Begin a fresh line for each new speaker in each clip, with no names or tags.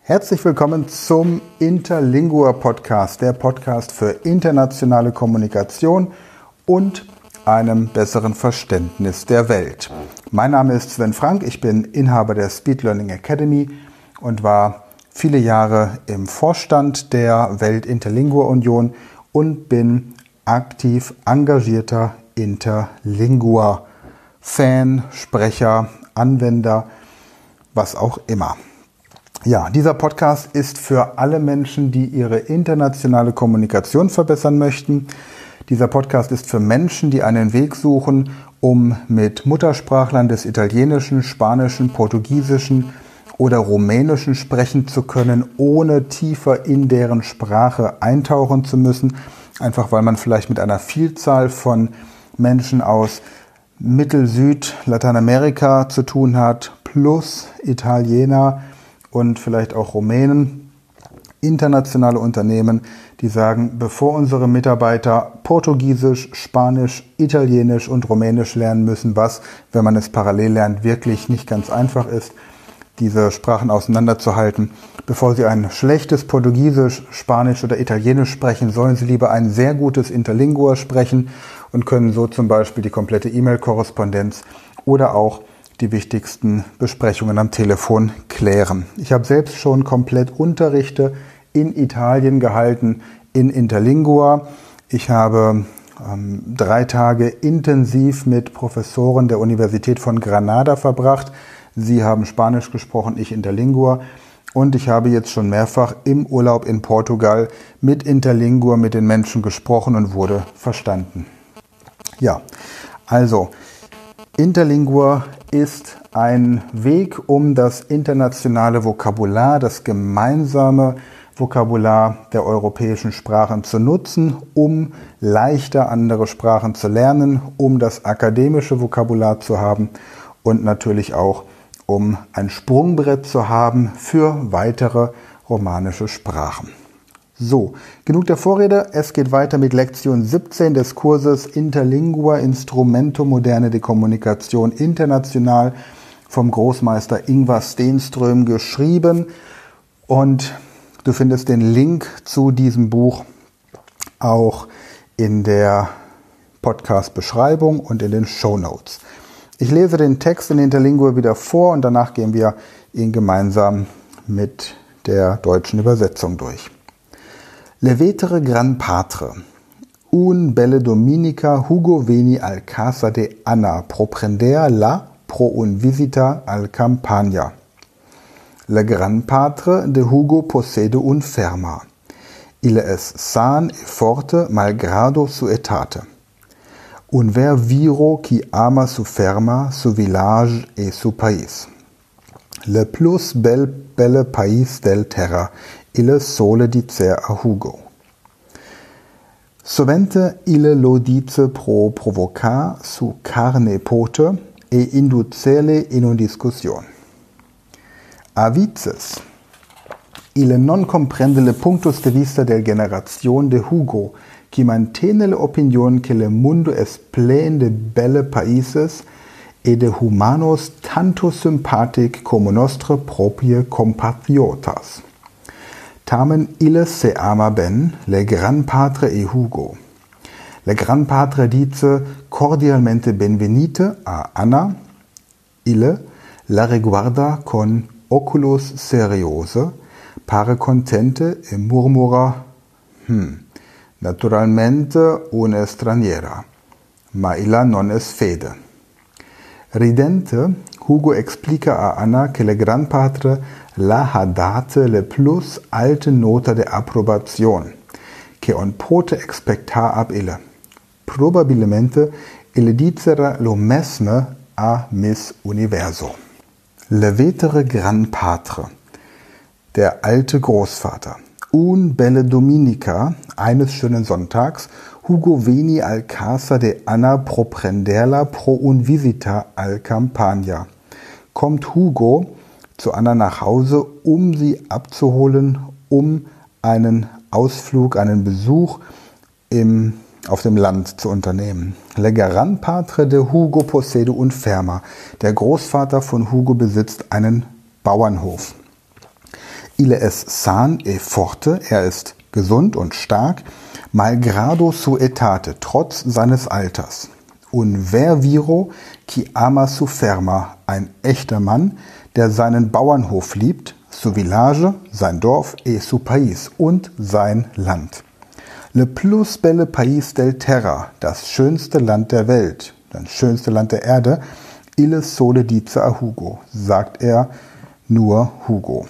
Herzlich willkommen zum Interlingua Podcast, der Podcast für internationale Kommunikation und einem besseren Verständnis der Welt. Mein Name ist Sven Frank, ich bin Inhaber der Speed Learning Academy und war viele Jahre im Vorstand der Welt-Interlingua Union und bin aktiv engagierter Interlingua-Fan, Sprecher, Anwender, was auch immer. Ja, dieser Podcast ist für alle Menschen, die ihre internationale Kommunikation verbessern möchten. Dieser Podcast ist für Menschen, die einen Weg suchen, um mit Muttersprachlern des Italienischen, Spanischen, Portugiesischen oder Rumänischen sprechen zu können, ohne tiefer in deren Sprache eintauchen zu müssen. Einfach weil man vielleicht mit einer Vielzahl von Menschen aus Mittel-, Süd-, Lateinamerika zu tun hat, plus Italiener und vielleicht auch Rumänen, internationale Unternehmen, die sagen, bevor unsere Mitarbeiter Portugiesisch, Spanisch, Italienisch und Rumänisch lernen müssen, was, wenn man es parallel lernt, wirklich nicht ganz einfach ist, diese Sprachen auseinanderzuhalten. Bevor sie ein schlechtes Portugiesisch, Spanisch oder Italienisch sprechen, sollen sie lieber ein sehr gutes Interlingua sprechen und können so zum Beispiel die komplette E-Mail-Korrespondenz oder auch die wichtigsten Besprechungen am Telefon klären. Ich habe selbst schon komplett Unterrichte in Italien gehalten in Interlingua. Ich habe 3 Tage intensiv mit Professoren der Universität von Granada verbracht. Sie haben Spanisch gesprochen, ich Interlingua. Und ich habe jetzt schon mehrfach im Urlaub in Portugal mit Interlingua mit den Menschen gesprochen und wurde verstanden. Ja, also Interlingua ist ein Weg, um das internationale Vokabular, das gemeinsame Vokabular der europäischen Sprachen zu nutzen, um leichter andere Sprachen zu lernen, um das akademische Vokabular zu haben und natürlich auch um ein Sprungbrett zu haben für weitere romanische Sprachen. So, genug der Vorrede. Es geht weiter mit Lektion 17 des Kurses Interlingua Instrumento Moderne de Kommunikation international vom Großmeister Ingvar Stenström geschrieben. Und du findest den Link zu diesem Buch auch in der Podcast-Beschreibung und in den Shownotes. Ich lese den Text in Interlingua wieder vor und danach gehen wir ihn gemeinsam mit der deutschen Übersetzung durch. Levetere gran patre, un belle dominica Hugo veni al casa de Anna pro prender la pro un visita al campagna. Le gran patre de Hugo possede un ferma. Ille es san e forte malgrado su etate. Un ver viro qui ama su ferma, su village e su país. Le plus belle país del terra, ille sole dicer a Hugo. Sovente ille lo dice pro provocar su carne pote e inducele in un discussion. A vices, ille non comprende le punctos de vista del generazione de Hugo, qui mantene le opinion que le mundo es plen de belle países e de humanos tanto sympathic como nostre proprie compatriotas. Tamen ille se ama ben, le gran patre e Hugo. Le gran patre dice cordialmente benvenite a Anna. Ille la reguarda con oculos seriose, pare contente e murmura, naturalmente una straniera, ma illa non es fede. Ridente, Hugo explica a Anna que le gran patre la ha date le plus alte nota de approbazione, que on pote expectar ab ille. Probabilmente ille dicera lo mesme a Miss Universo. Le vetere gran patre, der alte Großvater. Un belle dominica, eines schönen Sonntags, Hugo veni al casa de Anna pro prenderla pro un visita al campagna. Kommt Hugo zu Anna nach Hause, um sie abzuholen, um einen Ausflug, einen Besuch auf dem Land zu unternehmen. Le gran patre de Hugo possede un ferma. Der Großvater von Hugo besitzt einen Bauernhof. Ile es san e forte, er ist gesund und stark, malgrado su etate, trotz seines Alters. Un ver viro qui ama su ferma, ein echter Mann, der seinen Bauernhof liebt, su village, sein Dorf, et su país, und sein Land. Le plus belle pays del terra, das schönste Land der Welt, das schönste Land der Erde, ille sole dice a Hugo, sagt er nur Hugo.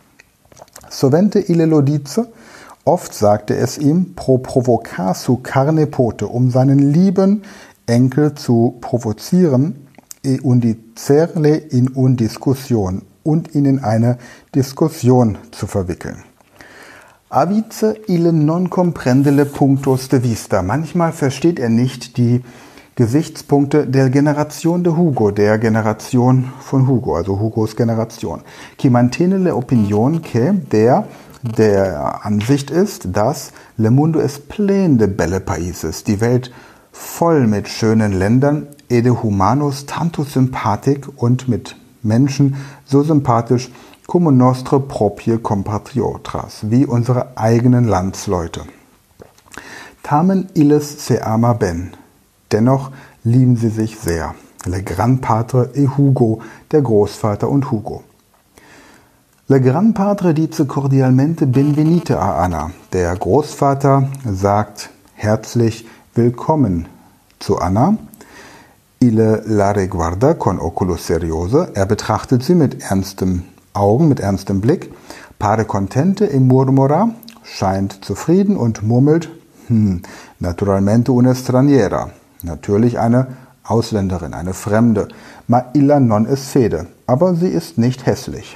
Sovente ille lo dice, oft sagte es ihm, pro provocar su carne pote, um seinen lieben Enkel zu provozieren, e undicerle in un diskussion, und ihn in eine Diskussion zu verwickeln. Avice ille non comprende le puntos de vista. Manchmal versteht er nicht die Gesichtspunkte der Generation de Hugo, der Generation von Hugo, also Hugos Generation. Qui mantiene le opinion que der Ansicht ist, dass le mundo es plein de belle países, die Welt voll mit schönen Ländern, et de humanos tanto sympathic, und mit Menschen so sympathisch, como nostre proprie compatriotas, wie unsere eigenen Landsleute. Tamen illes se ama ben, dennoch lieben sie sich sehr. Le grand patre et Hugo, der Großvater und Hugo. Le grand patre dice cordialmente benvenite a Anna, der Großvater sagt herzlich willkommen zu Anna. Ille la reguarda con oculo seriose, er betrachtet sie mit ernstem Augen, mit ernstem Blick. Pare contente e murmura, scheint zufrieden und murmelt, naturalmente una straniera, natürlich eine Ausländerin, eine Fremde. Ma illa non es fede, aber sie ist nicht hässlich.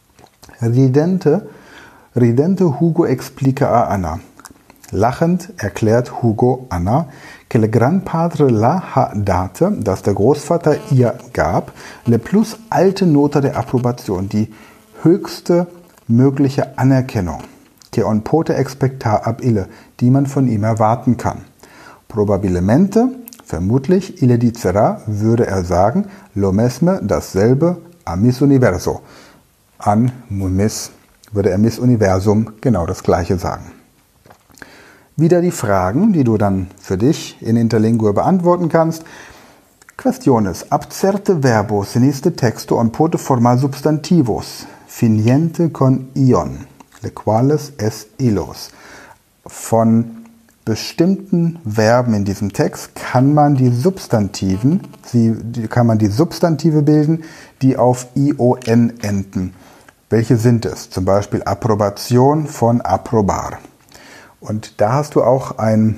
Ridente Hugo explica a Anna. Lachend erklärt Hugo Anna, que le gran padre la ha date, dass der Großvater ihr gab, le plus alte nota de approbation, die höchste mögliche Anerkennung, que on pote expectar ab ille, die man von ihm erwarten kann. Probabilmente, vermutlich, ille dicera, würde er sagen, lo mesme, dasselbe, a Miss Universo. An Miss würde er Miss Universum genau das Gleiche sagen. Wieder die Fragen, die du dann für dich in Interlingua beantworten kannst. Questiones. Abcerte verbos in este texto on pote formar substantivos, finiente con ion, le quales es illos. Von bestimmten Verben in diesem Text kann man die Substantive bilden, die auf ion enden. Welche sind es? Zum Beispiel Approbation von approbar. Und da hast du auch eine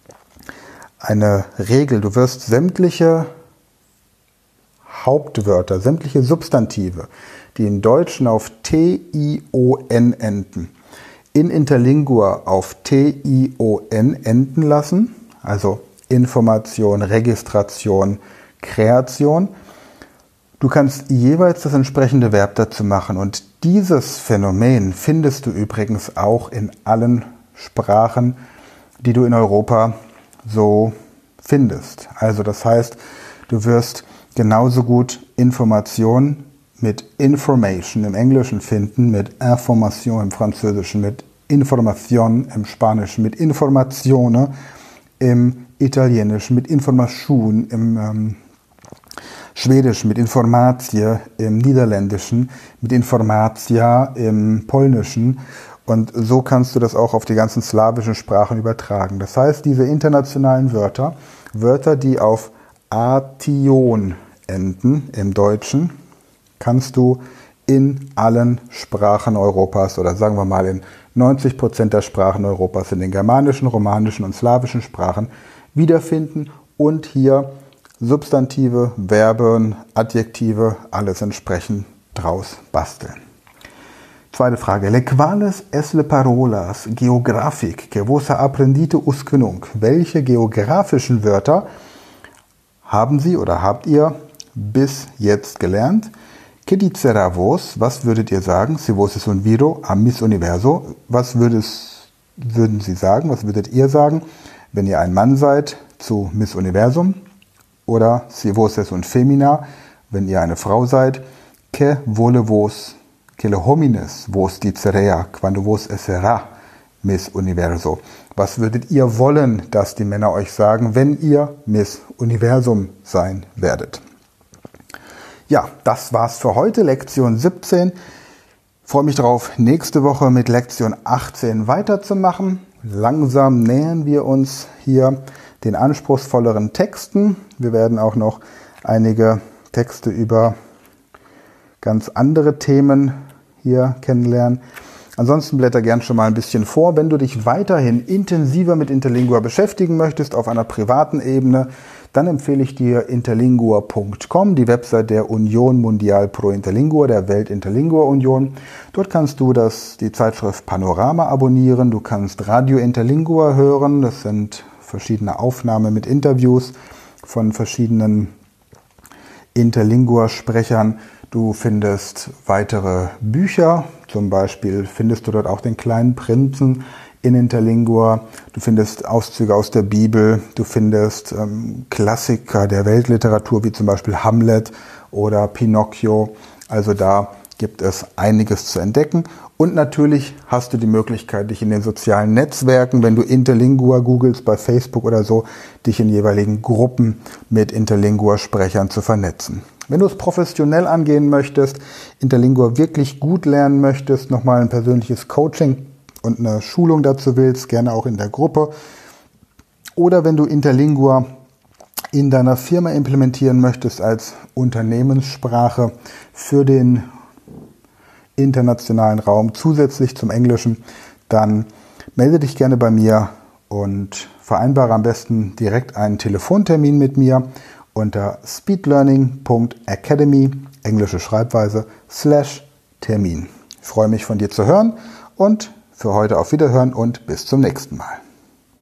Regel. Du wirst sämtliche Hauptwörter, sämtliche Substantive, die im Deutschen auf T-I-O-N enden, in Interlingua auf T-I-O-N enden lassen, also Information, Registration, Kreation. Du kannst jeweils das entsprechende Verb dazu machen, und dieses Phänomen findest du übrigens auch in allen Sprachen, die du in Europa so findest. Also das heißt, du wirst genauso gut Information mit Information im Englischen finden, mit Information im Französischen, mit Information im Spanischen, mit Informazione im Italienischen, mit Information im Schwedischen, mit Informatie im Niederländischen, mit Informatia im Polnischen. Und so kannst du das auch auf die ganzen slawischen Sprachen übertragen. Das heißt, diese internationalen Wörter, die auf Ation enden im Deutschen, kannst du in allen Sprachen Europas, oder sagen wir mal in 90% der Sprachen Europas, in den germanischen, romanischen und slawischen Sprachen wiederfinden und hier Substantive, Verben, Adjektive, alles entsprechend draus basteln. Zweite Frage. Le quales es le parolas geographic que vos ha aprendite usque nunc? Welche geografischen Wörter haben Sie oder habt ihr bis jetzt gelernt? Que dicera vos? Was würdet ihr sagen? Si vos es un viro a Miss Universo. Was würden Sie sagen? Was würdet ihr sagen, wenn ihr ein Mann seid zu Miss Universum? Oder si vos es un femina, wenn ihr eine Frau seid? Que vole vos che le homines vos dicerea quando vos essera Miss Universo. Was würdet ihr wollen, dass die Männer euch sagen, wenn ihr Miss Universum sein werdet? Ja, das war's für heute, Lektion 17. Freue mich darauf, nächste Woche mit Lektion 18 weiterzumachen. Langsam nähern wir uns hier den anspruchsvolleren Texten. Wir werden auch noch einige Texte über ganz andere Themen hier kennenlernen. Ansonsten blätter gern schon mal ein bisschen vor. Wenn du dich weiterhin intensiver mit Interlingua beschäftigen möchtest auf einer privaten Ebene, dann empfehle ich dir interlingua.com, die Website der Union Mundial pro Interlingua, der Welt-Interlingua-Union. Dort kannst du die Zeitschrift Panorama abonnieren, du kannst Radio Interlingua hören, das sind verschiedene Aufnahmen mit Interviews von verschiedenen Interlingua-Sprechern. Du findest weitere Bücher, zum Beispiel findest du dort auch den kleinen Prinzen in Interlingua. Du findest Auszüge aus der Bibel, du findest Klassiker der Weltliteratur wie zum Beispiel Hamlet oder Pinocchio. Also da gibt es einiges zu entdecken. Und natürlich hast du die Möglichkeit, dich in den sozialen Netzwerken, wenn du Interlingua googelst bei Facebook oder so, dich in jeweiligen Gruppen mit Interlingua-Sprechern zu vernetzen. Wenn du es professionell angehen möchtest, Interlingua wirklich gut lernen möchtest, nochmal ein persönliches Coaching und eine Schulung dazu willst, gerne auch in der Gruppe. Oder wenn du Interlingua in deiner Firma implementieren möchtest als Unternehmenssprache für den internationalen Raum zusätzlich zum Englischen, dann melde dich gerne bei mir und vereinbare am besten direkt einen Telefontermin mit mir unter speedlearning.academy, englische Schreibweise, /Termin. Ich freue mich von dir zu hören und für heute auf Wiederhören und bis zum nächsten Mal.